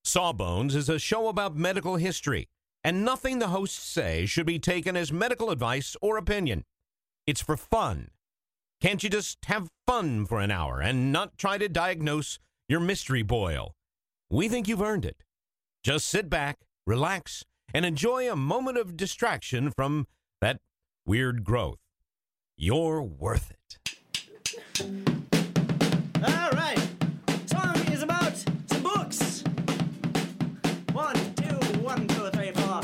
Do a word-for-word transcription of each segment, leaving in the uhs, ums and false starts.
Sawbones is a show about medical history, and nothing the hosts say should be taken as medical advice or opinion. It's for fun. Can't you just have fun for an hour and not try to diagnose your mystery boil? We think you've earned it. Just sit back, relax, and enjoy a moment of distraction from that weird growth. You're worth it. All right. Song is about some books. One, two, one, two, three, four.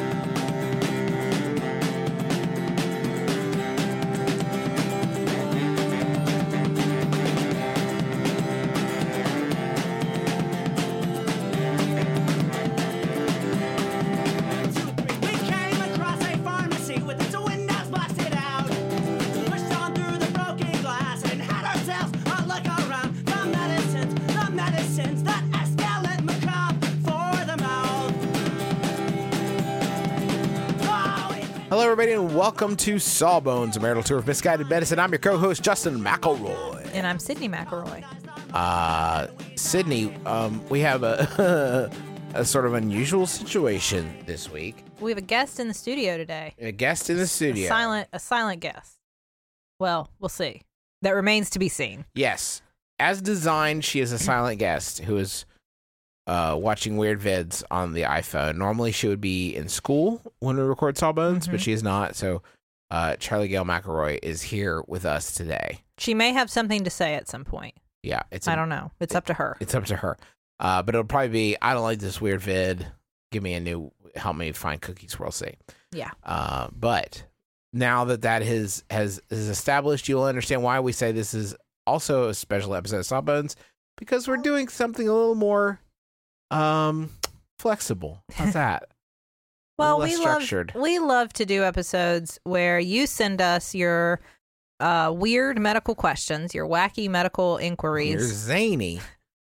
Hello, everybody, and welcome to Sawbones, a marital tour of misguided medicine. I'm your co-host, Justin McElroy. And I'm Sydney McElroy. Uh, Sydney, um, we have a, a sort of unusual situation this week. We have a guest in the studio today. A guest in the studio. A silent, a silent guest. Well, we'll see. That remains to be seen. Yes. As designed, she is a silent guest who is uh, watching weird vids on the iPhone. Normally, she would be in school when we record Sawbones, mm-hmm. but she is not. So uh, Charlie Gayle McElroy is here with us today. She may have something to say at some point. Yeah. It's I a, don't know. It's it, up to her. It's up to her. Uh, but it'll probably be, I don't like this weird vid. Give me a new, help me find cookies. We'll see. Yeah. Uh, but now that that has, has is established, you'll understand why we say this is also a special episode of Sawbones, because we're doing something a little more um flexible. How's that? Well, less we structured. love we love to do episodes where you send us your uh, weird medical questions, your wacky medical inquiries. You're zany.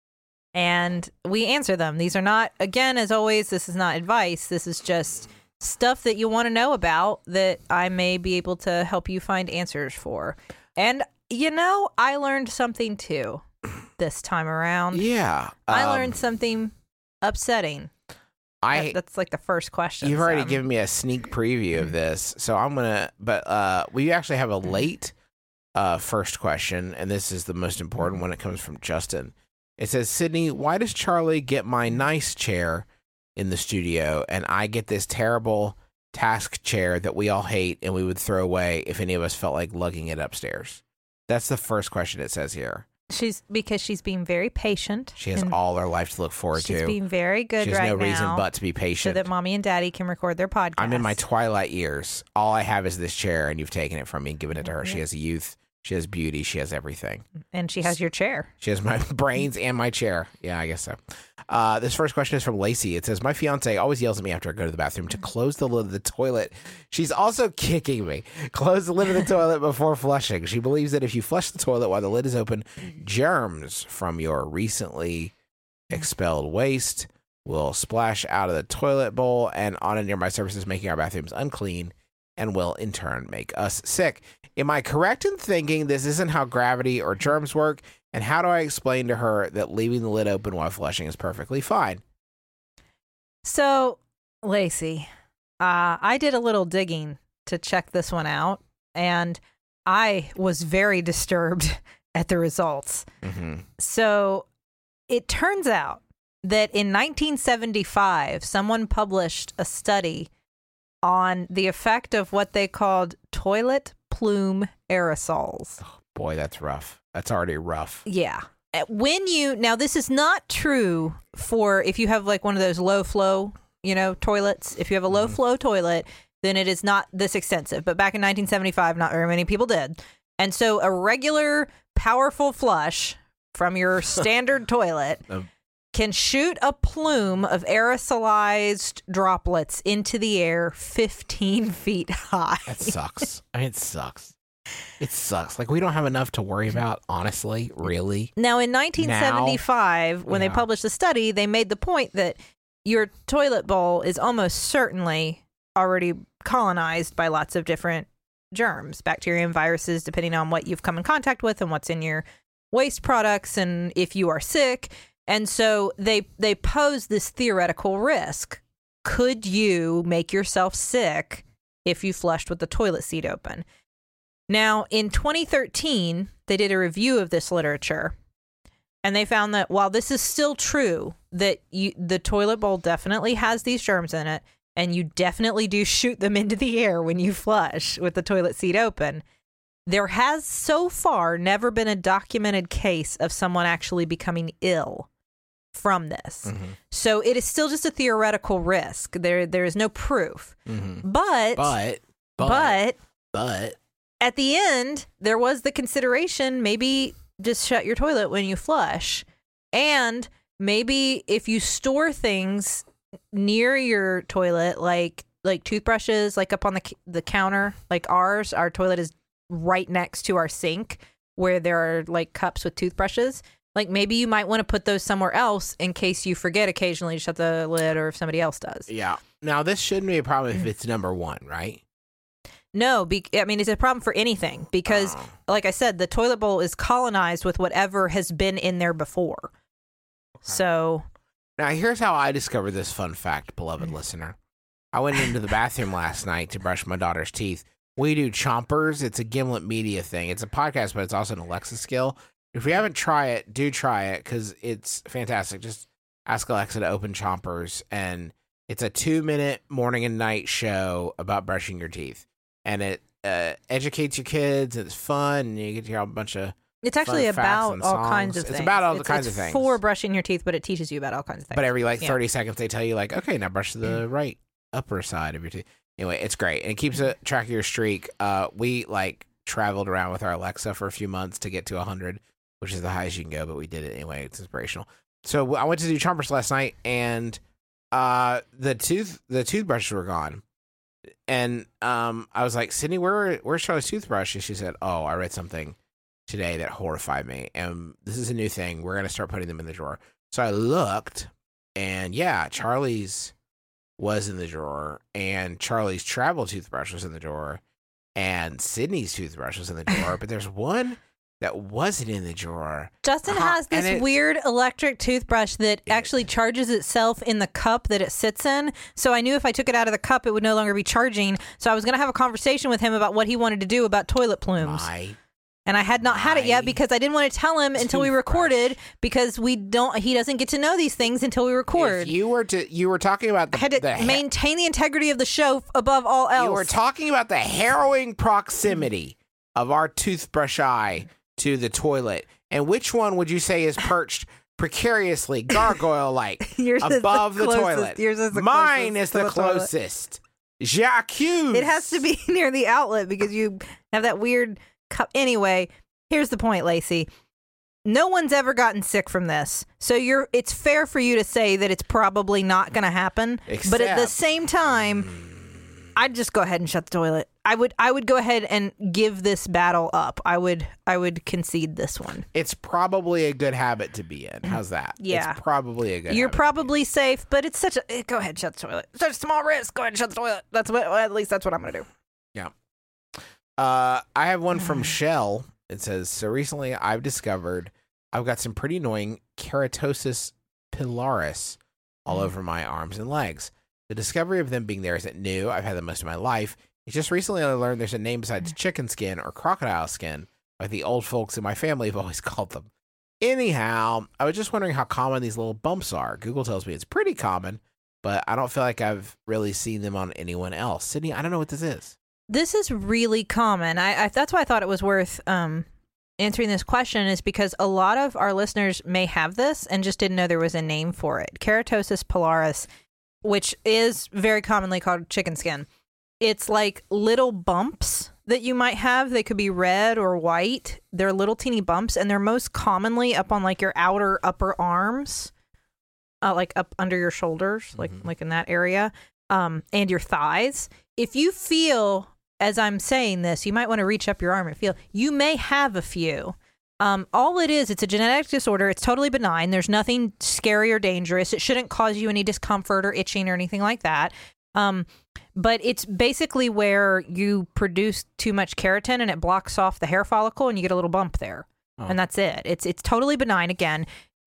And we answer them. These are not, again, as always, this is not advice. This is just stuff that you want to know about that I may be able to help you find answers for. And, you know, I learned something too this time around. Yeah. I um, learned something upsetting. I That- That's like the first question. You've already so. given me a sneak preview of this, so I'm gonna. But uh, we actually have a late uh, first question, and this is the most important one. It comes from Justin. It says, Sydney, why does Charlie get my nice chair in the studio, and I get this terrible task chair that we all hate and we would throw away if any of us felt like lugging it upstairs? That's the first question it says here. She's because she's being very patient. She has and all her life to look forward she's to. being very good She has right no now. reason but to be patient. So that mommy and daddy can record their podcast. I'm in my twilight years. All I have is this chair, and you've taken it from me and given it to her. She has youth. She has beauty. She has everything. And she has your chair. She has my brains and my chair. Yeah, I guess so. Uh, this first question is from Lacey. It says, my fiance always yells at me after I go to the bathroom to close the lid of the toilet. She's also kicking me. Close the lid of the toilet before flushing. She believes that if you flush the toilet while the lid is open, germs from your recently expelled waste will splash out of the toilet bowl and on and near my surfaces, making our bathrooms unclean and will in turn make us sick. Am I correct in thinking this isn't how gravity or germs work? And how do I explain to her that leaving the lid open while flushing is perfectly fine? So, Lacey, uh, I did a little digging to check this one out, and I was very disturbed at the results. Mm-hmm. So, it turns out that in nineteen seventy-five, someone published a study on the effect of what they called toilet plume aerosols. Oh, boy, that's rough. That's already rough. Yeah. When you, now this is not true for if you have like one of those low flow, you know, toilets. If you have a low flow toilet, then it is not this extensive. But back in nineteen seventy-five, not very many people did. And so a regular powerful flush from your standard toilet Um, can shoot a plume of aerosolized droplets into the air fifteen feet high. That sucks. I mean, it sucks. It sucks. Like, we don't have enough to worry about, honestly, really. Now, in nineteen seventy-five, Now, when yeah. they published the study, they made the point that your toilet bowl is almost certainly already colonized by lots of different germs, bacteria and viruses, depending on what you've come in contact with and what's in your waste products and if you are sick. And so they they pose this theoretical risk. Could you make yourself sick if you flushed with the toilet seat open? Now, in twenty thirteen, they did a review of this literature, and they found that while this is still true, that you, the toilet bowl definitely has these germs in it, and you definitely do shoot them into the air when you flush with the toilet seat open, there has so far never been a documented case of someone actually becoming ill from this. Mm-hmm. So it is still just a theoretical risk. There, there is no proof. Mm-hmm. But, but, but, but, but, at the end, there was the consideration, maybe just shut your toilet when you flush. And maybe if you store things near your toilet, like like toothbrushes, like up on the the counter, like ours, our toilet is right next to our sink where there are like cups with toothbrushes. Like maybe you might want to put those somewhere else in case you forget occasionally to shut the lid, or if somebody else does. Yeah. Now, this shouldn't be a problem if it's number one, right? No, be, I mean, it's a problem for anything because, oh. like I said, the toilet bowl is colonized with whatever has been in there before. Okay. So. Now, here's how I discovered this fun fact, beloved listener. I went into the bathroom last night to brush my daughter's teeth. We do Chompers. It's a Gimlet Media thing. It's a podcast, but it's also an Alexa skill. If you haven't tried it, do try it because it's fantastic. Just ask Alexa to open Chompers, and it's a two-minute morning and night show about brushing your teeth. And it uh, educates your kids. It's fun. And you get to hear a bunch of It's actually about all kinds of it's things. It's about all it's, the kinds it's of things. for brushing your teeth, but it teaches you about all kinds of things. But every like yeah. thirty seconds, they tell you like, okay, now brush the right upper side of your teeth. Anyway, it's great. And it keeps a track of your streak. Uh, we like traveled around with our Alexa for a few months to get to one hundred, which is the highest you can go, but we did it anyway. It's inspirational. So I went to do Chompers last night, and uh, the tooth the toothbrushes were gone. And um, I was like, Sydney, where where's Charlie's toothbrush? And she said, oh, I read something today that horrified me. And this is a new thing. We're going to start putting them in the drawer. So I looked, and yeah, Charlie's was in the drawer, and Charlie's travel toothbrush was in the drawer, and Sydney's toothbrush was in the drawer. But there's one that wasn't in the drawer. Justin uh-huh. has this it, weird electric toothbrush that it, actually charges itself in the cup that it sits in. So I knew if I took it out of the cup, it would no longer be charging. So I was going to have a conversation with him about what he wanted to do about toilet plumes. My, and I had not had it yet because I didn't want to tell him until we recorded, because we don't. He doesn't get to know these things until we record. If you were to, you were talking about the, I had to the maintain the integrity of the show above all else. You were talking about the harrowing proximity of our toothbrush eye to the toilet, and which one would you say is perched precariously, gargoyle-like, above the, the toilet? Yours is the Mine is the, the closest. J'accuse. It has to be near the outlet because you have that weird cup. Anyway, here's the point, Lacey. No one's ever gotten sick from this, so you're. It's fair for you to say that it's probably not going to happen. Except, but at the same time, I'd just go ahead and shut the toilet. I would I would go ahead and give this battle up. I would I would concede this one. It's probably a good habit to be in. How's that? Yeah. It's probably a good You're habit probably safe, but it's such a... Go ahead, shut the toilet. Such a small risk. Go ahead and shut the toilet. That's what, well, at least that's what I'm going to do. Yeah. Uh, I have one from Shell. It says, so recently I've discovered I've got some pretty annoying keratosis pilaris all over my arms and legs. The discovery of them being there isn't new. I've had them most of my life. It's just recently I learned there's a name besides chicken skin or crocodile skin, like the old folks in my family have always called them. Anyhow, I was just wondering how common these little bumps are. Google tells me it's pretty common, but I don't feel like I've really seen them on anyone else. Sydney, I don't know what this is. This is really common. I, I that's why I thought it was worth um, answering this question, is because a lot of our listeners may have this and just didn't know there was a name for it. Keratosis pilaris, which is very commonly called chicken skin. It's like little bumps that you might have. They could be red or white. They're little teeny bumps, and they're most commonly up on like your outer upper arms, uh, like up under your shoulders, like mm-hmm. like in that area, um, and your thighs. If you feel, as I'm saying this, you might want to reach up your arm and feel. You may have a few. Um, all it is, it's a genetic disorder. It's totally benign. There's nothing scary or dangerous. It shouldn't cause you any discomfort or itching or anything like that. Um, but it's basically where you produce too much keratin and it blocks off the hair follicle and you get a little bump there. Oh. And that's it. It's it's totally benign. Again,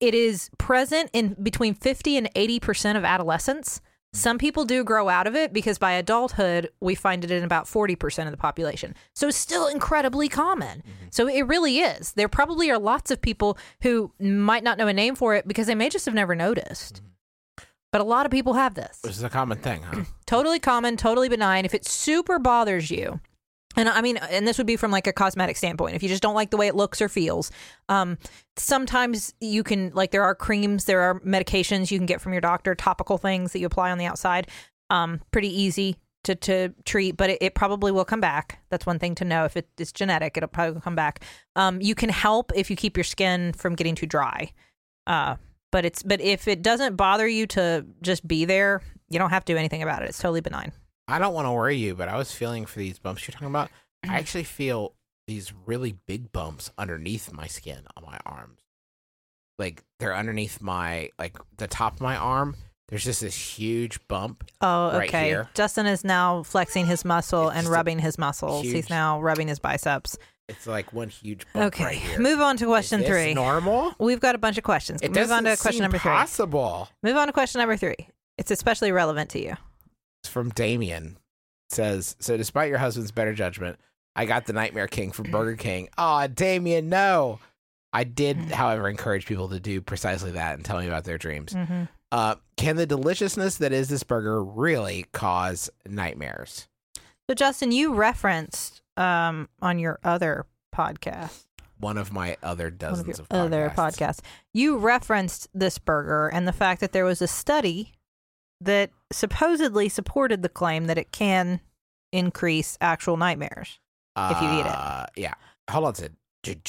it is present in between fifty and eighty percent of adolescents. Some people do grow out of it because by adulthood, we find it in about forty percent of the population. So it's still incredibly common. Mm-hmm. So it really is. There probably are lots of people who might not know a name for it because they may just have never noticed. Mm-hmm. But a lot of people have this. This is a common thing, huh? Totally common, totally benign. If it super bothers you, and I mean, and this would be from like a cosmetic standpoint. If you just don't like the way it looks or feels, um, sometimes you can, like there are creams, there are medications you can get from your doctor, topical things that you apply on the outside. Um, pretty easy to, to treat, but it, it probably will come back. That's one thing to know. If it is genetic, it'll probably come back. Um, you can help if you keep your skin from getting too dry. Uh, but it's but if it doesn't bother you to just be there, you don't have to do anything about it. It's totally benign. I don't want to worry you, but I was feeling for these bumps you're talking about. I actually feel these really big bumps underneath my skin on my arms. Like they're underneath my, like the top of my arm. There's just this huge bump. Oh, right okay. Here. Justin is now flexing his muscle It's and just rubbing his muscles. huge- He's now rubbing his biceps. It's like one huge bump Okay. right here. Move on to question Is this three. normal? We've got a bunch of questions. It Move on doesn't to question seem number three. possible. Move on to question number three. It's especially relevant to you. It's from Damien. It says, so despite your husband's better judgment, I got the Nightmare King from Burger King. Aw, Damien, no. I did, however, encourage people to do precisely that and tell me about their dreams. Mm-hmm. Uh, can the deliciousness that is this burger really cause nightmares? So, Justin, you referenced um, on your other podcast, One of my other one of dozens your of, podcasts. other podcasts, you referenced this burger and the fact that there was a study that supposedly supported the claim that it can increase actual nightmares if you eat it. Uh, yeah. Hold on, Sid.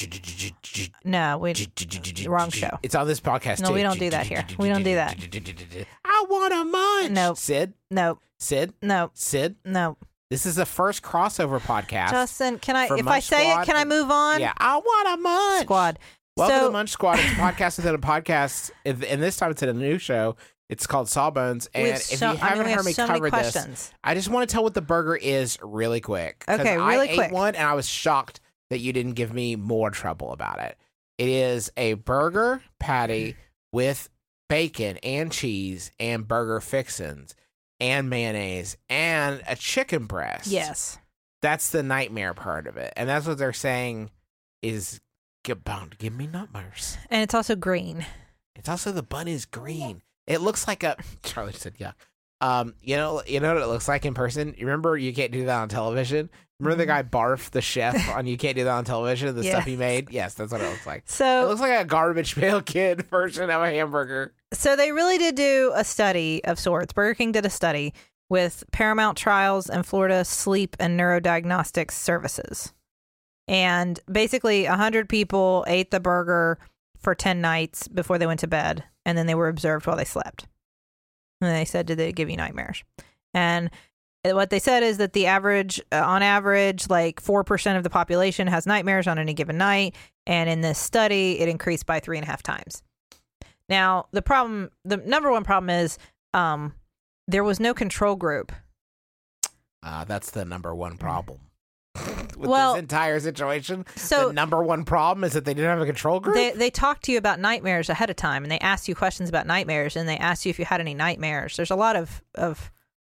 No, we wrong show. It's on this podcast, No, too. we don't do that here. We don't do that. I want a munch. Nope. Sid? No, Sid? no, Sid? no. This is the first crossover podcast. Justin, can I? for If I Munch say Squad it, can I and- move on? Yeah, I want a munch. Squad. Welcome so, to Munch Squad. It's a podcast within a podcast, and and this time it's in a new show. It's called Sawbones, and we have if so, you I haven't mean, we have heard me so many cover this, questions. I just want to tell what the burger is really quick. 'Cause Okay, really I quick. ate one, and I was shocked that you didn't give me more trouble about it. It is a burger patty with bacon and cheese and burger fixins and mayonnaise and a chicken breast. Yes. That's the nightmare part of it. And that's what they're saying is get bound to give me nightmares. And it's also green. It's also the bun is green. It looks like a Charlie said, yeah. Um, you know, you know what it looks like in person? You remember You Can't Do That on Television? Remember the guy Barf, the chef on You Can't Do That on Television, the Yeah. stuff he made? Yes, that's what it looks like. It So, looks like a garbage pail kid version of a hamburger. so they really did do a study of sorts. Burger King did a study with Paramount Trials and Florida Sleep and Neurodiagnostics Services. And basically, one hundred people ate the burger for ten nights before they went to bed, and then they were observed while they slept. And they said, did they give you nightmares? And what they said is that the average, uh, on average, like four percent of the population has nightmares on any given night. And in this study, it increased by three and a half times. Now, the problem, the number one problem is um, there was no control group. Uh, that's the number one problem. With Well, this entire situation, so- the number one problem is that they didn't have a control group. They they talked to you about nightmares ahead of time, and they asked you questions about nightmares, and they asked you if you had any nightmares. There's a lot of of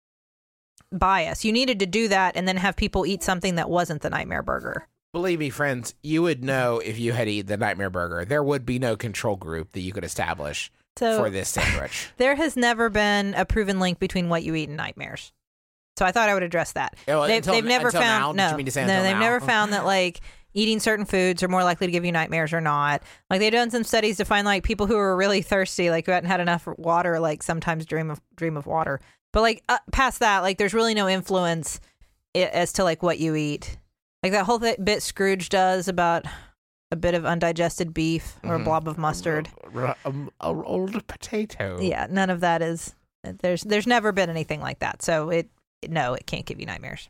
bias. You needed to do that, and then have people eat something that wasn't the nightmare burger. Believe me, friends, you would know if you had eaten the Nightmare Burger. There would be no control group that you could establish So for this sandwich. there has never been a proven link between what you eat and nightmares. So I thought I would address that. Oh, They've, until- they've never until found now? Did no, you mean to say no, until they've now? never found that like eating certain foods are more likely to give you nightmares or not. Like they've done some studies to find like people who are really thirsty, like who hadn't had enough water, like sometimes dream of dream of water. But like uh, past that, like there's really no influence i- as to like what you eat. Like that whole th- bit Scrooge does about a bit of undigested beef or Mhm. a blob of mustard. R- um, An old potato. Yeah, none of that is. There's there's never been anything like that. So it no, it can't give you nightmares.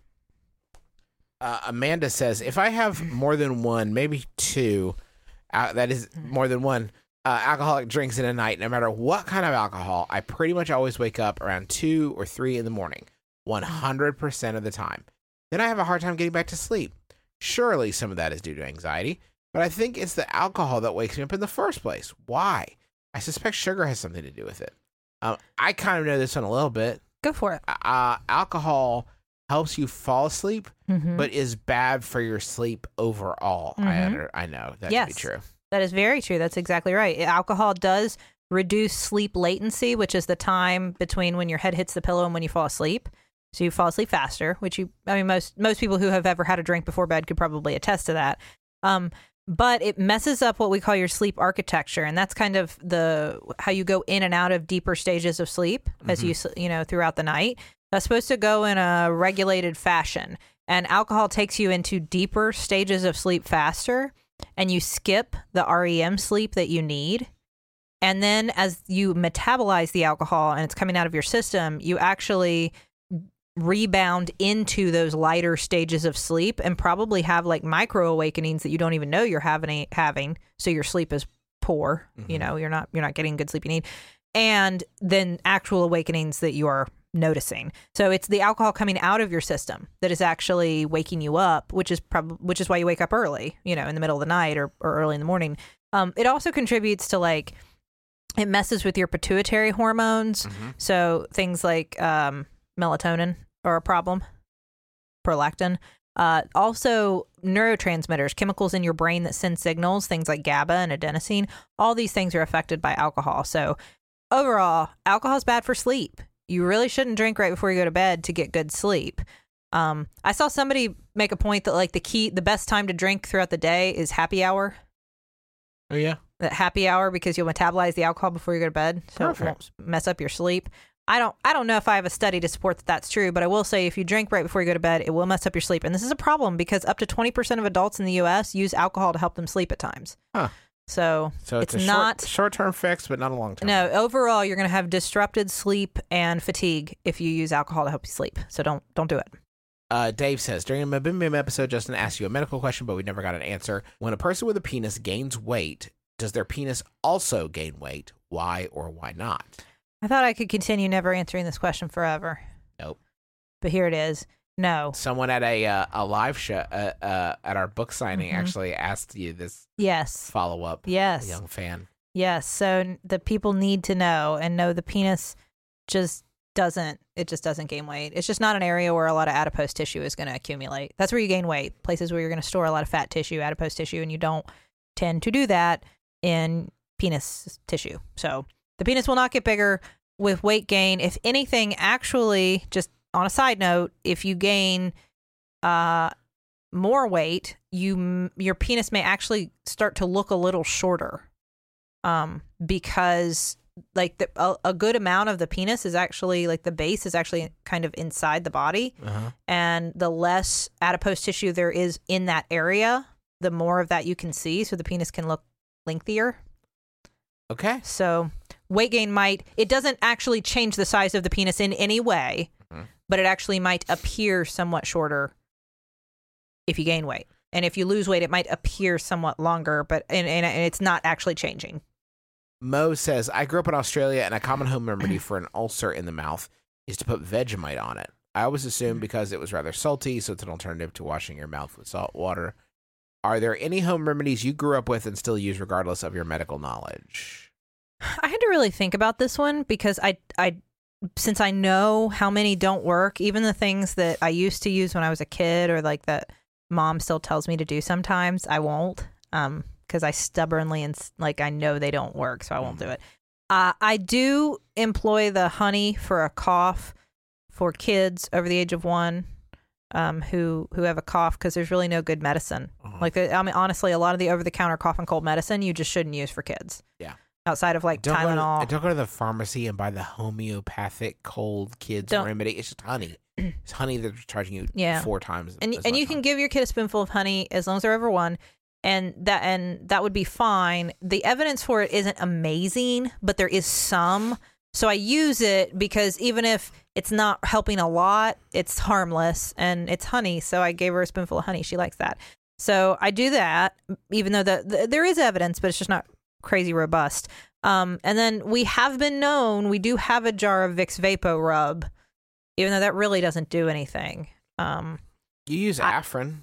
Uh, Amanda says, if I have more than one, maybe two, uh, that is more than one, uh, alcoholic drinks in a night, no matter what kind of alcohol, I pretty much always wake up around two or three in the morning, one hundred percent of the time. Then I have a hard time getting back to sleep. Surely some of that is due to anxiety, but I think it's the alcohol that wakes me up in the first place. Why? I suspect sugar has something to do with it. Um, I kind of know this one a little bit. Go for it. Uh, alcohol helps you fall asleep, Mhm. but is bad for your sleep overall. I Mhm. under, I know that Yes. to be true. That is very true. That's exactly right. Alcohol does reduce sleep latency, which is the time between when your head hits the pillow and when you fall asleep. So you fall asleep faster, which you, I mean, most most people who have ever had a drink before bed could probably attest to that. Um, but it messes up what we call your sleep architecture, and that's kind of the how you go in and out of deeper stages of sleep as you s- you know throughout the night. That's supposed to go in a regulated fashion, and alcohol takes you into deeper stages of sleep faster, and you skip the R E M sleep that you need. And then as you metabolize the alcohol and it's coming out of your system, you actually rebound into those lighter stages of sleep and probably have like micro awakenings that you don't even know you're having having so your sleep is poor. Mm-hmm. You know, you're not you're not getting good sleep you need, and then actual awakenings that you are noticing. So it's the alcohol coming out of your system that is actually waking you up, which is probably which is why you wake up early, you know, in the middle of the night or, or early in the morning. Um, it also contributes to like it messes with your pituitary hormones. Mm-hmm. So things like um, melatonin are a problem, prolactin. Uh, also, neurotransmitters, chemicals in your brain that send signals, things like GABA and adenosine, all these things are affected by alcohol. So overall, alcohol is bad for sleep. You really shouldn't drink right before you go to bed to get good sleep. Um, I saw somebody make a point that like the key, the best time to drink throughout the day is happy hour. Oh, yeah. That happy hour because you'll metabolize the alcohol before you go to bed, so Perfect. it won't mess up your sleep. I don't I don't know if I have a study to support that that's true, but I will say if you drink right before you go to bed, it will mess up your sleep. And this is a problem because up to twenty percent of adults in the U S use alcohol to help them sleep at times. Huh. So, So it's, it's a not short, short-term fix, but not a long-term. no, overall you're going to have disrupted sleep and fatigue if you use alcohol to help you sleep. So don't don't do it. Uh, Dave says, during a Mabim Bim episode, Justin asked you a medical question, but we never got an answer. When a person with a penis gains weight, does their penis also gain weight? Why or why not? I thought I could continue never answering this question forever. Nope. But here it is. No. Someone at a uh, a live show uh, uh, at our book signing Mhm. actually asked you this Yes. follow up. Yes. A young fan. Yes. So n- the people need to know and know the penis just doesn't, it just doesn't gain weight. It's just not an area where a lot of adipose tissue is going to accumulate. That's where you gain weight, places where you're going to store a lot of fat tissue, adipose tissue, and you don't tend to do that in penis tissue. So the penis will not get bigger with weight gain. If anything, actually, just on a side note, if you gain uh, more weight, you your penis may actually start to look a little shorter, um, because like the, a, a good amount of the penis is actually like the base is actually kind of inside the body, Uh-huh. and the less adipose tissue there is in that area, the more of that you can see. So the penis can look lengthier. Okay. So weight gain might, it doesn't actually change the size of the penis in any way, Mhm. but it actually might appear somewhat shorter if you gain weight. And if you lose weight, it might appear somewhat longer, but and, and, and it's not actually changing. Mo says, I grew up in Australia, and a common home remedy for an ulcer in the mouth is to put Vegemite on it. I always assumed because it was rather salty, so it's an alternative to washing your mouth with salt water. Are there any home remedies you grew up with and still use regardless of your medical knowledge? I had to really think about this one because I, I, since I know how many don't work, even the things that I used to use when I was a kid or like that mom still tells me to do sometimes, I won't, um, because I stubbornly and like I know they don't work, so I won't do it. Uh, I do employ the honey for a cough for kids over the age of one, um, who who have a cough because there's really no good medicine. Uh-huh. Like I mean, honestly, a lot of the over the counter cough and cold medicine you just shouldn't use for kids. Yeah. Outside of like Don't go, Tylenol. to, don't go to the pharmacy and buy the homeopathic cold kids Don't- remedy. It's just honey. It's honey that's charging you Yeah. four times. and as and much you can honey. give your kid a spoonful of honey as long as they're over one, and that and that would be fine. The evidence for it isn't amazing, but there is some. So I use it because even if it's not helping a lot, it's harmless and it's honey. So I gave her a spoonful of honey. She likes that. So I do that, even though the, the there is evidence, but it's just not crazy robust. Um, and then we have been known, we do have a jar of Vicks Vapo Rub, even though that really doesn't do anything. Um, You use I- Afrin.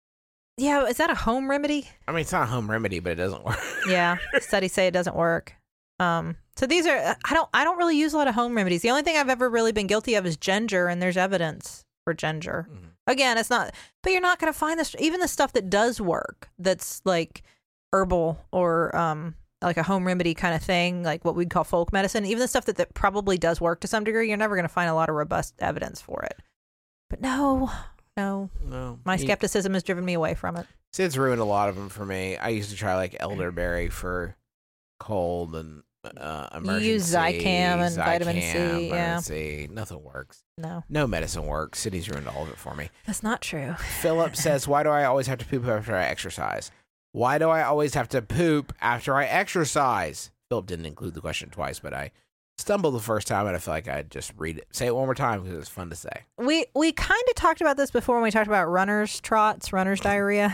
yeah, is that a home remedy? I mean, it's not a home remedy, but it doesn't work. Yeah, studies say it doesn't work. Um, so these are I don't I don't really use a lot of home remedies. The only thing I've ever really been guilty of is ginger, and there's evidence for ginger. Mm-hmm. Again, it's not, but you're not going to find this even the stuff that does work. That's like herbal or um like a home remedy kind of thing, like what we'd call folk medicine. Even the stuff that, that probably does work to some degree, you're never going to find a lot of robust evidence for it. But no, no, no. My skepticism has driven me away from it. Sid's ruined a lot of them for me. I used to try like elderberry for cold and uh, emergency. You use Zicam and Zicam, vitamin C. vitamin Yeah. C. Nothing works. No. No medicine works. Sidney's ruined all of it for me. That's not true. Philip says, why do I always have to poop after I exercise? Why do I always have to poop after I exercise? Philip didn't include the question twice, but I stumbled the first time, and I feel like I'd just read it. Say it one more time because it's fun to say. We we kind of talked about this before when we talked about runner's trots, runner's diarrhea,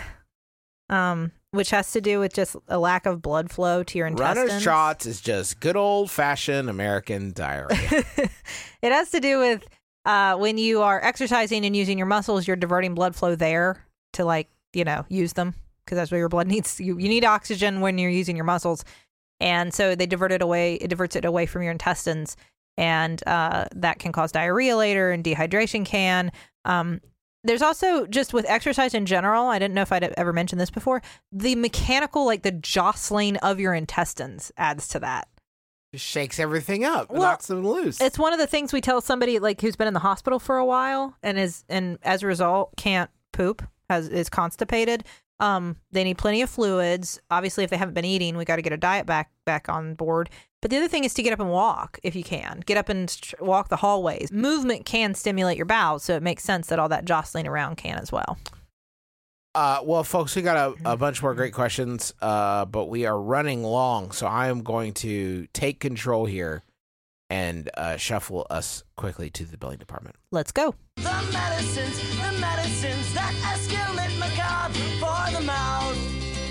um, which has to do with just a lack of blood flow to your intestines. Runner's trots is just good old-fashioned American diarrhea. It has to do with uh, when you are exercising and using your muscles, you're diverting blood flow there to, like, you know, use them. Because that's where your blood needs. You, you need oxygen when you're using your muscles, and so they divert it away. It diverts it away from your intestines, and uh, that can cause diarrhea later, and dehydration can. Um, there's also just with exercise in general. I didn't know if I'd ever mentioned this before. The mechanical, like the jostling of your intestines, adds to that. Just shakes everything up, Well, knocks them loose. It's one of the things we tell somebody like who's been in the hospital for a while and is and as a result can't poop, has is constipated. Um, they need plenty of fluids. Obviously, if they haven't been eating, we got to get a diet back back on board. But the other thing is to get up and walk if you can. Get up and st- walk the hallways. Movement can stimulate your bowels, so it makes sense that all that jostling around can as well. Uh, well, folks, we got a, a bunch more great questions, uh, but we are running long, so I am going to take control here and uh, shuffle us quickly to the billing department. Let's go. The medicines, the medicines that escalate macabre for the mouth.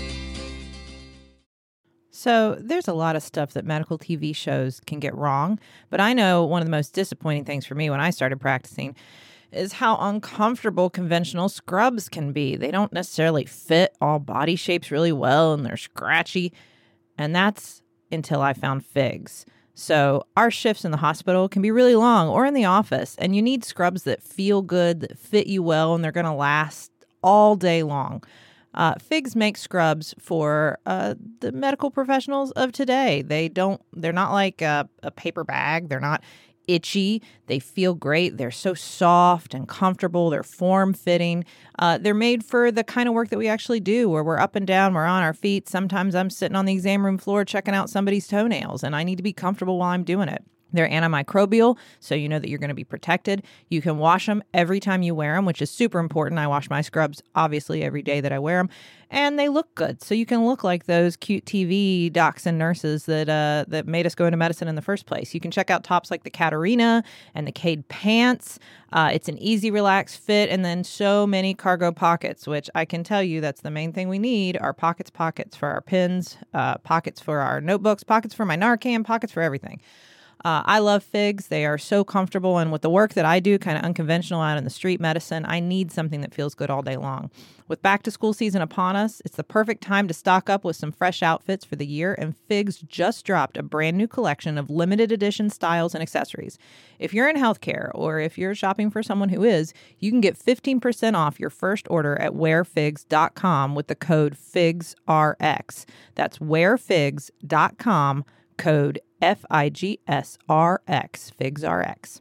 So there's a lot of stuff that medical T V shows can get wrong, but I know one of the most disappointing things for me when I started practicing is how uncomfortable conventional scrubs can be. They don't necessarily fit all body shapes really well, and they're scratchy, and that's until I found Figs. So our shifts in the hospital can be really long or in the office, and you need scrubs that feel good, that fit you well, and they're going to last all day long. Uh, Figs makes scrubs for uh, the medical professionals of today. They don't, they're not like a, a paper bag. They're not itchy. They feel great. They're so soft and comfortable. They're form-fitting. Uh, they're made for the kind of work that we actually do, where we're up and down, we're on our feet. Sometimes I'm sitting on the exam room floor checking out somebody's toenails, and I need to be comfortable while I'm doing it. They're antimicrobial, so you know that you're going to be protected. You can wash them every time you wear them, which is super important. I wash my scrubs, obviously, every day that I wear them. And they look good, so you can look like those cute T V docs and nurses that uh, that made us go into medicine in the first place. You can check out tops like the Catarina and the Cade pants. Uh, it's an easy, relaxed fit, and then so many cargo pockets, which I can tell you that's the main thing we need, are pockets, pockets for our pens, uh, pockets for our notebooks, pockets for my Narcan, pockets for everything. Uh, I love Figs. They are so comfortable, and with the work that I do, kind of unconventional out in the street medicine, I need something that feels good all day long. With back to school season upon us, it's the perfect time to stock up with some fresh outfits for the year, and Figs just dropped a brand new collection of limited edition styles and accessories. If you're in healthcare, or if you're shopping for someone who is, you can get fifteen percent off your first order at wear figs dot com with the code FIGSRX. That's wear figs dot com, code F I G S R X, FIGSRX.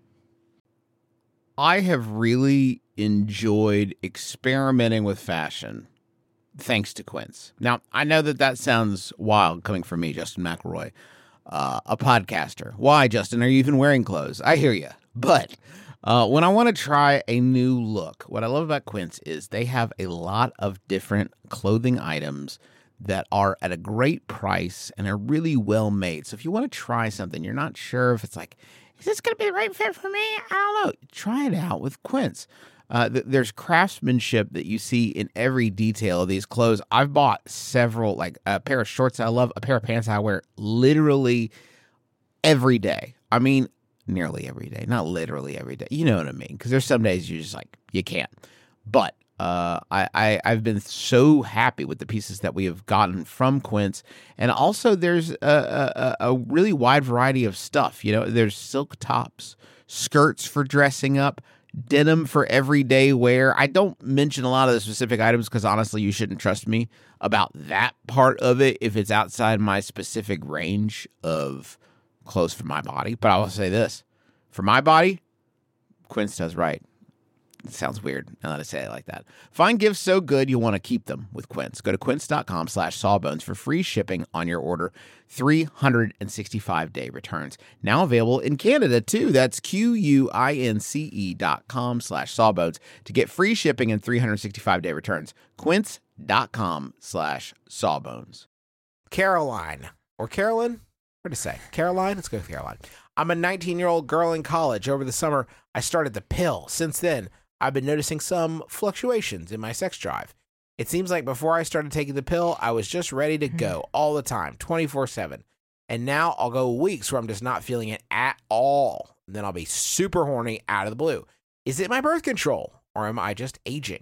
I have really enjoyed experimenting with fashion thanks to Quince. Now, I know that that sounds wild coming from me, Justin McElroy, uh, a podcaster. Why, Justin, are you even wearing clothes? I hear you. But uh, when I want to try a new look, what I love about Quince is they have a lot of different clothing items that are at a great price and are really well made. So if you want to try something, you're not sure if it's like, is this going to be the right fit for me? I don't know. Try it out with Quince. Uh, th- there's craftsmanship that you see in every detail of these clothes. I've bought several, like a pair of shorts I love, a pair of pants I wear literally every day. I mean, nearly every day, not literally every day. You know what I mean? Because there's some days you just like, you can't. But Uh, I, I I've been so happy with the pieces that we have gotten from Quince, and also there's a, a, a really wide variety of stuff. You know, there's silk tops, skirts for dressing up, denim for everyday wear. I don't mention a lot of the specific items because honestly, you shouldn't trust me about that part of it if it's outside my specific range of clothes for my body. But I will say this: for my body, Quince does right. It sounds weird now that I say it like that. Find gifts so good you'll want to keep them with Quince. Go to quince.com slash sawbones for free shipping on your order. three hundred sixty-five day returns. Now available in Canada too. That's Q-U-I-N-C-E dot com slash sawbones to get free shipping and three hundred sixty-five day returns. Quince.com slash sawbones. Caroline or Carolyn? What to say? Caroline? Let's go with Caroline. I'm a nineteen-year-old girl in college. Over the summer, I started the pill. Since then, I've been noticing some fluctuations in my sex drive. It seems like before I started taking the pill, I was just ready to go all the time, twenty-four seven. And now I'll go weeks where I'm just not feeling it at all. And then I'll be super horny out of the blue. Is it my birth control or am I just aging?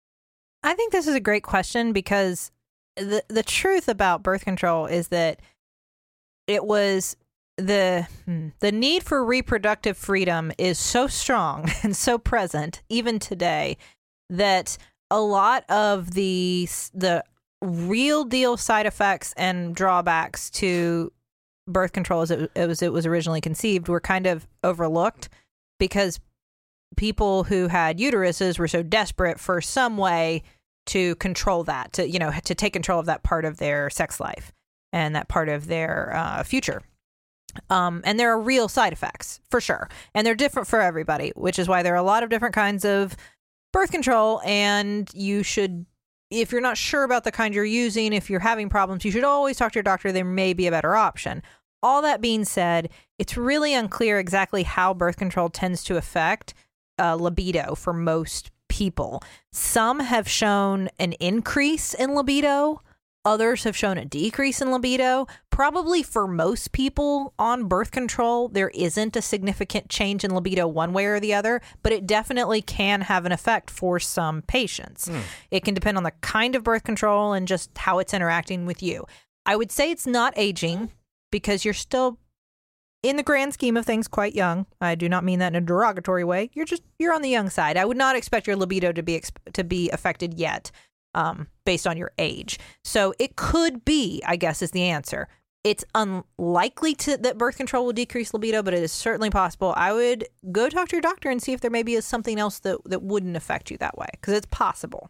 I think this is a great question because the the truth about birth control is that it was the the need for reproductive freedom is so strong and so present even today that a lot of the the real deal side effects and drawbacks to birth control as it, as it was originally conceived were kind of overlooked because people who had uteruses were so desperate for some way to control that, to, you know, to take control of that part of their sex life and that part of their uh, future. Um, and there are real side effects for sure. And they're different for everybody, which is why there are a lot of different kinds of birth control. And you should, if you're not sure about the kind you're using, if you're having problems, you should always talk to your doctor. There may be a better option. All that being said, it's really unclear exactly how birth control tends to affect uh, libido for most people. Some have shown an increase in libido. Others have shown a decrease in libido. Probably for most people on birth control, there isn't a significant change in libido one way or the other, but it definitely can have an effect for some patients. Mm. It can depend on the kind of birth control and just how it's interacting with you. I would say it's not aging because you're still, in the grand scheme of things, quite young. I do not mean that in a derogatory way. You're just, you're on the young side. I would not expect your libido to be exp- to be affected yet. Um, based on your age. So it could be, I guess, is the answer. It's unlikely to, that birth control will decrease libido, but it is certainly possible. I would go talk to your doctor and see if there maybe is something else that, that wouldn't affect you that way, because it's possible.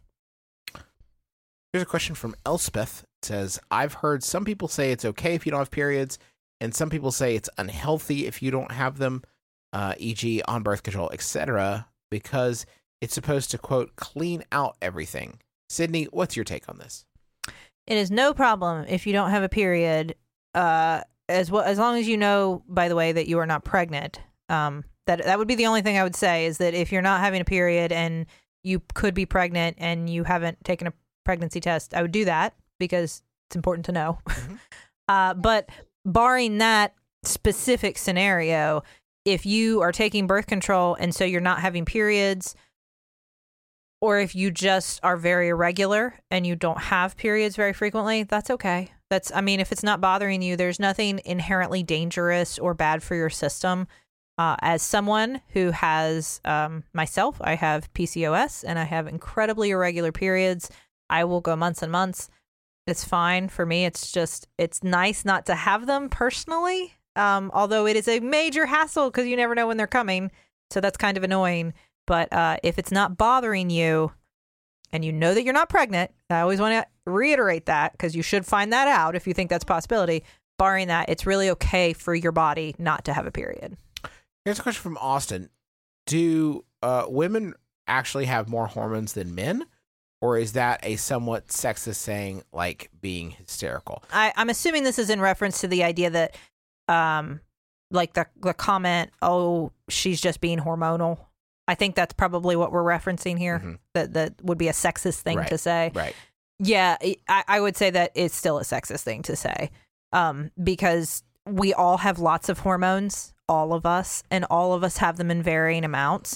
Here's a question from Elspeth. It says, I've heard some people say it's okay if you don't have periods, and some people say it's unhealthy if you don't have them, uh, for example on birth control, et cetera, because it's supposed to, quote, clean out everything. Sydney, what's your take on this? It is no problem if you don't have a period, uh, as well as long as you know, by the way, that you are not pregnant. Um, that that would be the only thing I would say is that if you're not having a period and you could be pregnant and you haven't taken a pregnancy test, I would do that because it's important to know. Mm-hmm. uh, but barring that specific scenario, if you are taking birth control and so you're not having periods, or if you just are very irregular and you don't have periods very frequently, that's okay. That's, I mean, if it's not bothering you, there's nothing inherently dangerous or bad for your system. Uh, as someone who has, um, myself, I have P C O S and I have incredibly irregular periods. I will go months and months. It's fine for me. It's just, it's nice not to have them personally. Um, although it is a major hassle because you never know when they're coming. So that's kind of annoying. But uh, if it's not bothering you and you know that you're not pregnant, I always want to reiterate that because you should find that out if you think that's a possibility. Barring that, it's really okay for your body not to have a period. Here's a question from Austin. Do uh, women actually have more hormones than men? Or is that a somewhat sexist saying, like being hysterical? I, I'm assuming this is in reference to the idea that, um, like the, the comment, oh, she's just being hormonal. I think that's probably what we're referencing here. Mm-hmm. That that would be a sexist thing right. to say. Right. Yeah, I, I would say that it's still a sexist thing to say um, because we all have lots of hormones, all of us, and all of us have them in varying amounts.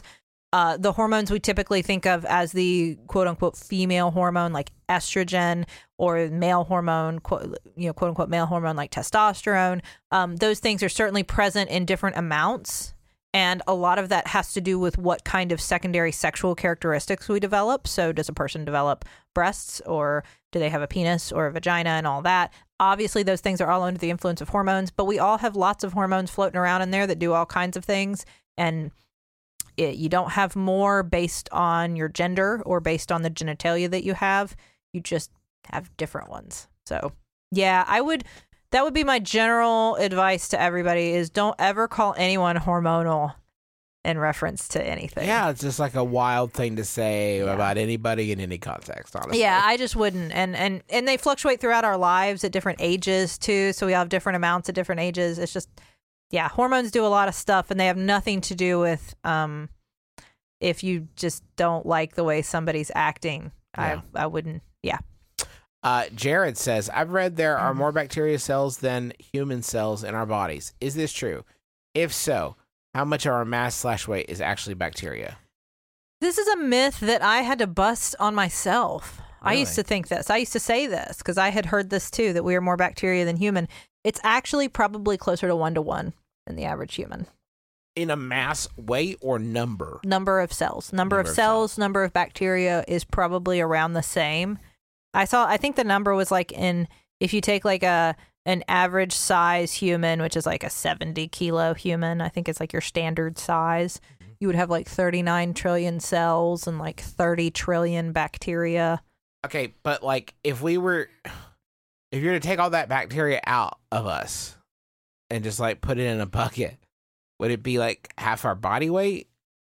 Uh, the hormones we typically think of as the quote unquote female hormone, like estrogen, or male hormone, quote, you know, quote unquote male hormone like testosterone. Um, those things are certainly present in different amounts. And a lot of that has to do with what kind of secondary sexual characteristics we develop. So does a person develop breasts, or do they have a penis or a vagina and all that? Obviously, those things are all under the influence of hormones, but we all have lots of hormones floating around in there that do all kinds of things. And it, you don't have more based on your gender or based on the genitalia that you have. You just have different ones. So, yeah, I would... That would be my general advice to everybody is don't ever call anyone hormonal in reference to anything. Yeah, it's just like a wild thing to say yeah. about anybody in any context, honestly. Yeah, I just wouldn't. And, and and they fluctuate throughout our lives at different ages, too. So we have different amounts at different ages. It's just, yeah, hormones do a lot of stuff, and they have nothing to do with um, if you just don't like the way somebody's acting. Yeah. I I wouldn't, yeah. Uh, Jared says, I've read there are more bacteria cells than human cells in our bodies. Is this true? If so, how much of our mass slash weight is actually bacteria? This is a myth that I had to bust on myself. Really? I used to think this. I used to say this because I had heard this too, that we are more bacteria than human. It's actually probably closer to one to one than the average human. In a mass, weight, or number? Number of cells. Number, number of, of cells, cells, number of bacteria is probably around the same. I saw, I think the number was like in, if you take like a, an average size human, which is like a seventy kilo human, I think it's like your standard size, mm-hmm. you would have like thirty-nine trillion cells and like thirty trillion bacteria. Okay, but like if we were, if you were to take all that bacteria out of us and just like put it in a bucket, would it be like half our body weight?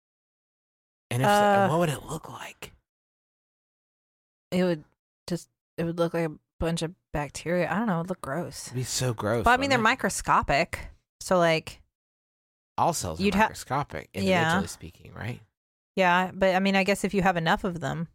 And if uh, so, what would it look like? It would. Just it would look like a bunch of bacteria. I don't know. It would look gross. It'd be so gross. But I mean, they're it? microscopic. So like, all cells are you'd ha- microscopic, individually yeah. speaking, right? Yeah, but I mean, I guess if you have enough of them,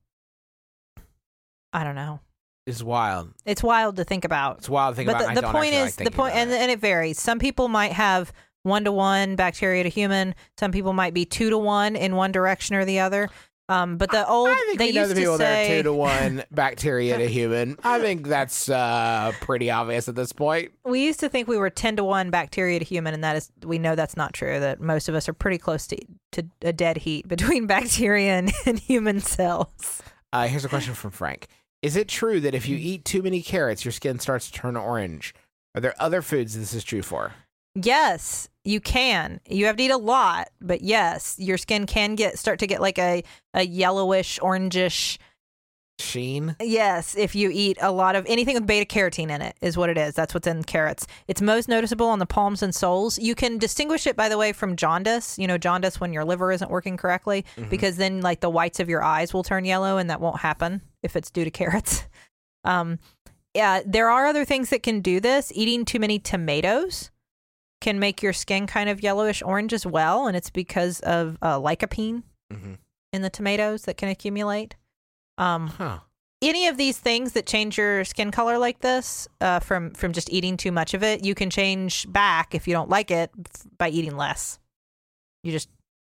I don't know. It's wild. It's wild to think about. It's wild to think but about. But the, the point is, like the point, and, and it varies. Some people might have one to one bacteria to human. Some people might be two to one in one direction or the other. Um, but the old, I think they we know used the people to say, that are two to one bacteria to human. I think that's uh, pretty obvious at this point. We used to think we were ten to one bacteria to human, and that is, we know that's not true. That most of us are pretty close to to a dead heat between bacteria and, and human cells. Uh, here's a question from Frank: is it true that if you eat too many carrots, your skin starts to turn orange? Are there other foods this is true for? Yes, you can. You have to eat a lot, but yes, your skin can get start to get like a, a yellowish, orangish sheen. Yes, if you eat a lot of anything with beta carotene in it is what it is. That's what's in carrots. It's most noticeable on the palms and soles. You can distinguish it, by the way, from jaundice. You know, jaundice when your liver isn't working correctly, mm-hmm. because then like the whites of your eyes will turn yellow, and that won't happen if it's due to carrots. Um, yeah, there are other things that can do this. Eating too many tomatoes can make your skin kind of yellowish orange as well, and it's because of uh, lycopene mm-hmm. in the tomatoes that can accumulate. Um, huh. Any of these things that change your skin color like this uh, from from just eating too much of it, you can change back if you don't like it by eating less. You just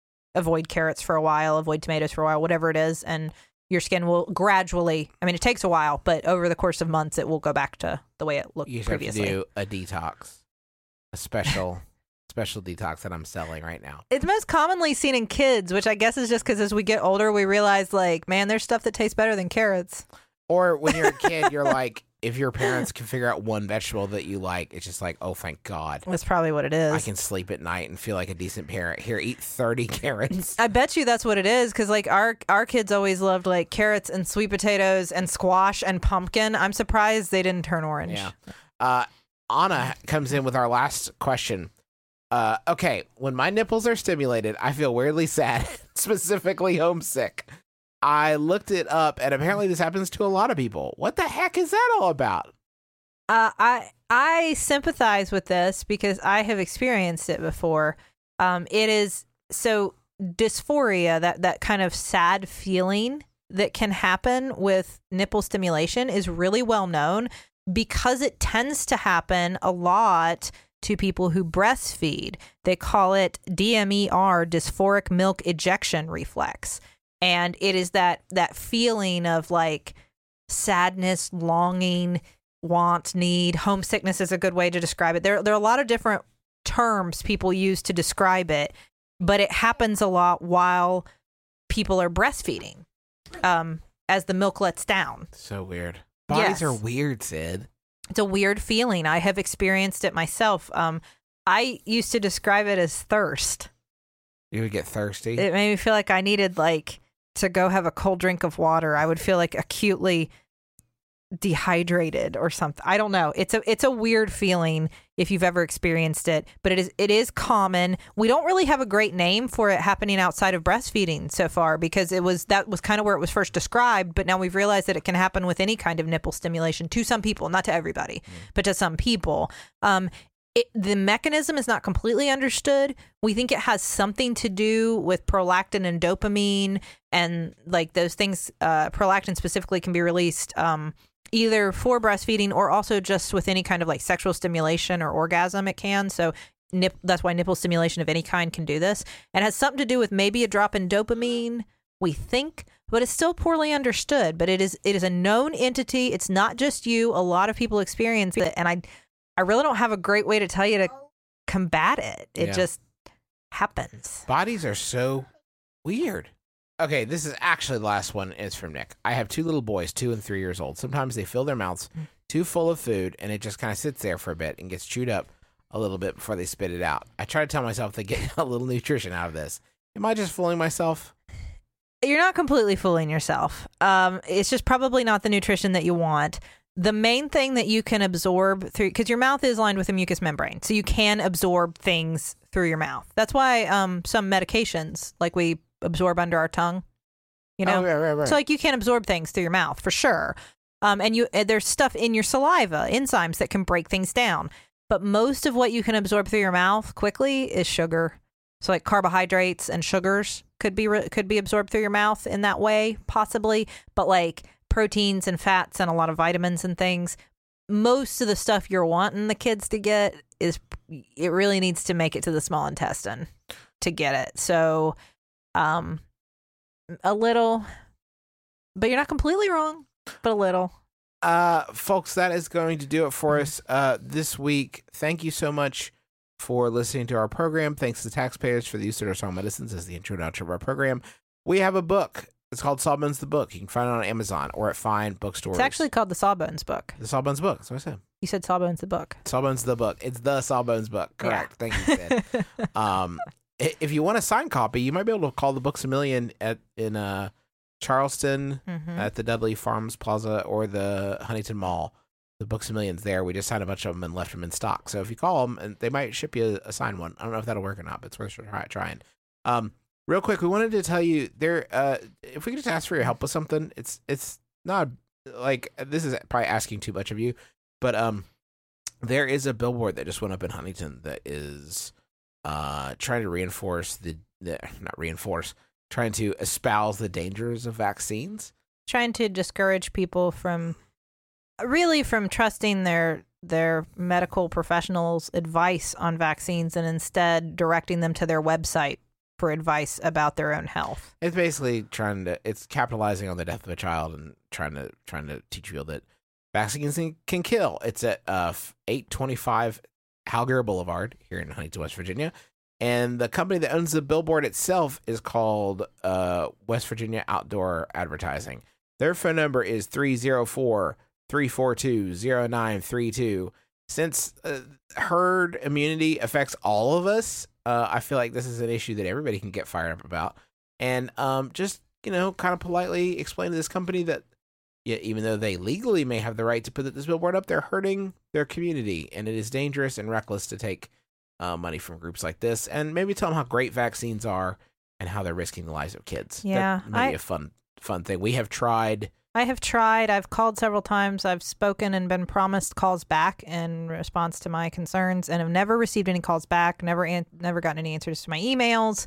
avoid carrots for a while, avoid tomatoes for a while, whatever it is, and your skin will gradually, I mean, it takes a while, but over the course of months, it will go back to the way it looked you previously. You have to do a detox. A special special detox that I'm selling right now. It's most commonly seen in kids, which I guess is just because as we get older, we realize, like, man, there's stuff that tastes better than carrots. Or when you're a kid, you're like, if your parents can figure out one vegetable that you like, it's just like, oh, thank God. That's probably what it is. I can sleep at night and feel like a decent parent. Here, eat thirty carrots. I bet you that's what it is, because, like, our, our kids always loved, like, carrots and sweet potatoes and squash and pumpkin. I'm surprised they didn't turn orange. Yeah. Uh, Anna comes in with our last question. Uh, okay, when my nipples are stimulated, I feel weirdly sad, specifically homesick. I looked it up, and apparently this happens to a lot of people. What the heck is that all about? Uh, I I sympathize with this because I have experienced it before. Um, it is so dysphoria, that that kind of sad feeling that can happen with nipple stimulation, is really well known, because it tends to happen a lot to people who breastfeed. They call it D M E R, dysphoric milk ejection reflex. And it is that that feeling of like sadness, longing, want, need. Homesickness is a good way to describe it. There, there are a lot of different terms people use to describe it, but it happens a lot while people are breastfeeding, um, as the milk lets down. So weird. Bodies Yes. are weird, Sid. It's a weird feeling. I have experienced it myself. Um, I used to describe it as thirst. You would get thirsty. It made me feel like I needed like to go have a cold drink of water. I would feel like acutely dehydrated or something. I don't know. It's a it's a weird feeling if you've ever experienced it, but it is it is common. We don't really have a great name for it happening outside of breastfeeding so far, because it was that was kind of where it was first described, but now we've realized that it can happen with any kind of nipple stimulation to some people, not to everybody, mm. but to some people. Um It, the mechanism is not completely understood. We think it has something to do with prolactin and dopamine, and like those things, uh, prolactin specifically can be released um, either for breastfeeding or also just with any kind of like sexual stimulation or orgasm. It can. So nip, that's why nipple stimulation of any kind can do this. It has something to do with maybe a drop in dopamine, we think, but it's still poorly understood. But it is it is a known entity. It's not just you. A lot of people experience it, and I. I really don't have a great way to tell you to combat it. It Yeah. just happens. Bodies are so weird. Okay, this is actually the last one. It's from Nick. I have two little boys, two and three years old. Sometimes they fill their mouths too full of food, and it just kind of sits there for a bit and gets chewed up a little bit before they spit it out. I try to tell myself they get a little nutrition out of this. Am I just fooling myself? You're not completely fooling yourself. Um, it's just probably not the nutrition that you want. The main thing that you can absorb through, because your mouth is lined with a mucous membrane, so you can absorb things through your mouth. That's why um, some medications, like we absorb under our tongue, you know, Oh, right, right, right. so like you can absorb things through your mouth for sure. Um, and you uh, there's stuff in your saliva, enzymes that can break things down. But most of what you can absorb through your mouth quickly is sugar. So like carbohydrates and sugars could be re- could be absorbed through your mouth in that way, possibly. But like proteins and fats and a lot of vitamins and things, most of the stuff you're wanting the kids to get is it really needs to make it to the small intestine to get it. So um a little, but you're not completely wrong, but a little. Uh, folks, that is going to do it for us uh, this week. Thank you so much for listening to our program. Thanks to taxpayers for the use of our song medicines as the intro and outro of our program. We have a book. It's called Sawbones the Book. You can find it on Amazon or at fine bookstores. It's actually called the Sawbones book. The Sawbones Book. That's what I said. You said Sawbones the book. Sawbones the Book. It's the Sawbones Book. Correct. Thank you, Sid. um, i- if you want a signed copy, you might be able to call the Books a Million at in uh, Charleston Mhm. at the Dudley Farms Plaza or the Huntington Mall. The Books a Million's there. We just signed a bunch of them and left them in stock. So if you call them, and they might ship you a, a signed one. I don't know if that'll work or not, but it's worth try, trying. Um, real quick, we wanted to tell you there. Uh, if we could just ask for your help with something, it's it's not like this is probably asking too much of you, but um, there is a billboard that just went up in Huntington that is uh trying to reinforce the, the not reinforce, trying to espouse the dangers of vaccines. Trying to discourage people from really from trusting their their medical professionals' advice on vaccines and instead directing them to their website for advice about their own health. It's basically trying to it's capitalizing on the death of a child and trying to trying to teach people that vaccines can- can kill. It's at uh eight twenty-five Halger Boulevard here in Huntington, West Virginia. And the company that owns the billboard itself is called uh, West Virginia Outdoor Advertising. Their phone number is three oh four, three four two, oh nine three two. Since uh, herd immunity affects all of us, uh, I feel like this is an issue that everybody can get fired up about. And um, just, you know, kind of politely explain to this company that yeah, even though they legally may have the right to put this billboard up, they're hurting their community. And it is dangerous and reckless to take uh, money from groups like this. And maybe tell them how great vaccines are and how they're risking the lives of kids. Yeah, That may I- be a fun, fun thing. We have tried... I have tried. I've called several times. I've spoken and been promised calls back in response to my concerns, and have never received any calls back. Never, an- never gotten any answers to my emails.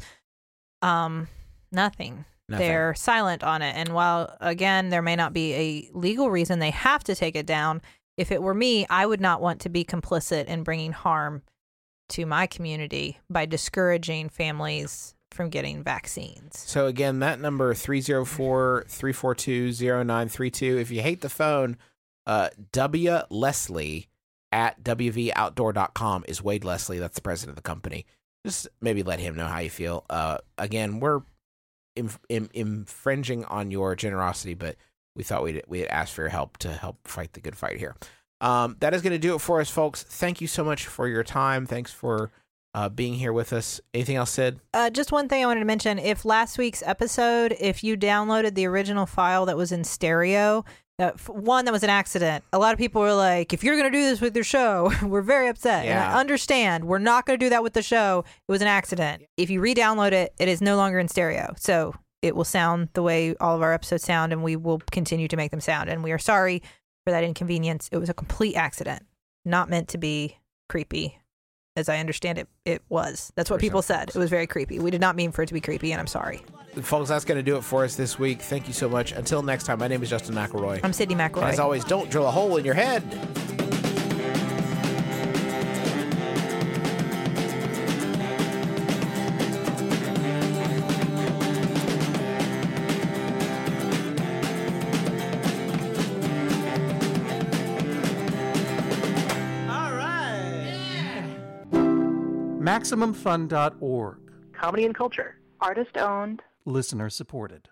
Um, nothing. Nothing. They're silent on it. And while again, there may not be a legal reason they have to take it down, if it were me, I would not want to be complicit in bringing harm to my community by discouraging families from getting vaccines. So again, that number three oh four, three four two, oh nine three two. If you hate the phone, uh, W. Leslie at W V outdoor dot com is Wade Leslie. That's the president of the company. Just maybe let him know how you feel. Uh, again, we're inf- in- infringing on your generosity, but we thought we'd we'd ask for your help to help fight the good fight here. Um, that is going to do it for us, folks. Thank you so much for your time. Thanks for uh, being here with us. Anything else, Sid? Uh, just one thing I wanted to mention. If last week's episode, if you downloaded the original file that was in stereo, uh, one, that was an accident. A lot of people were like, if you're going to do this with your show, we're very upset. Yeah. And I understand. We're not going to do that with the show. It was an accident. If you re-download it, it is no longer in stereo. So it will sound the way all of our episodes sound, and we will continue to make them sound. And we are sorry for that inconvenience. It was a complete accident, not meant to be creepy. As I understand it, it was. That's what people said. It was very creepy. We did not mean for it to be creepy, and I'm sorry. Folks, that's going to do it for us this week. Thank you so much. Until next time, my name is Justin McElroy. I'm Sydney McElroy. As always, don't drill a hole in your head. All right. Maximum Fun dot org. Comedy and culture. Artist owned. Listener supported.